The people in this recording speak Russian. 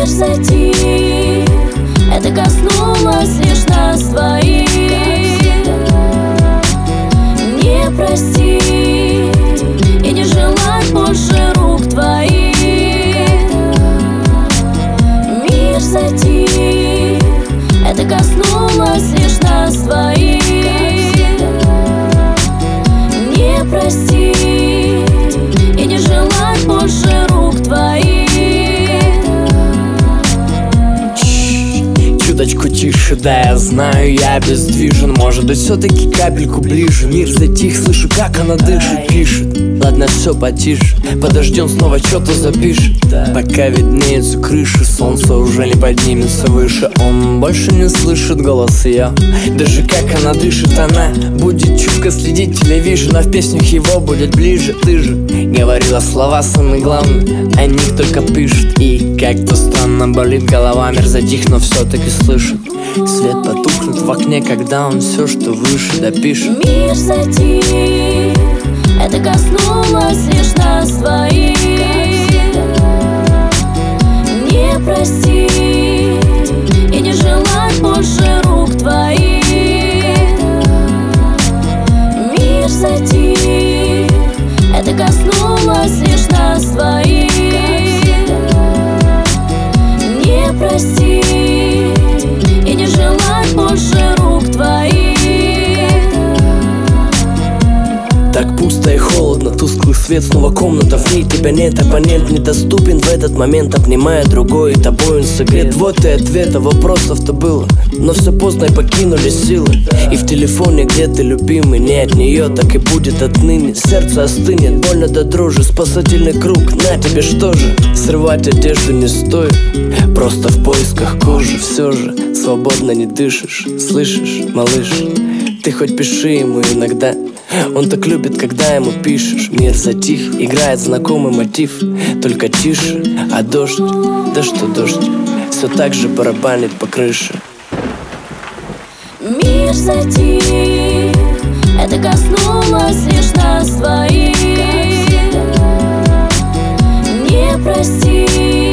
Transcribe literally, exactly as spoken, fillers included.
затих, это коснулось лишь нас двоих. Не простить и не желать больше рук твоих. Мир затих, это коснулось лишь нас двоих. Не простить и не желать больше рук твоих. Чуточку тише, да, я знаю, я обездвижен. Может быть, все-таки капельку ближе. Мир затих, слышу, как она дышит, пишет. Ладно, все потише, подождем, снова что-то запишет. Пока виднеются крыши, солнце уже не поднимется выше. Он больше не слышит голос ее, даже как она дышит. Она будет чутко следить телевизор, а в песнях его будет ближе. Ты же говорила слова самые главные, о них только пишет. И как-то странно болит голова, мир затих, но все-таки слышит. Свет потухнет в окне, когда он все, что выше, допишет. Мир затих, это коснулось лишь нас двоих. Не простить и не желать больше рук твоих. Мир затих, это коснулось лишь нас двоих. Не простить и не желать больше рук твоих. Так пусто и холодно, тусклый свет, снова комната, в ней тебя нет, оппонент недоступен в этот момент, обнимая другой, и тобой он согрет. Вот и ответа, вопросов-то было, но все поздно и покинули силы. И в телефоне, где ты любимый, не от нее, так и будет отныне. Сердце остынет, больно до дрожи, спасательный круг, на тебе что же? Срывать одежду не стоит, просто в поисках кожи. Все же свободно не дышишь, слышишь, малыш? Ты хоть пиши ему иногда, он так любит, когда ему пишешь. Мир затих, играет знакомый мотив, только тише, а дождь, да что дождь, все так же барабанит по крыше. Мир затих, это коснулось лишь нас двоих. Не простить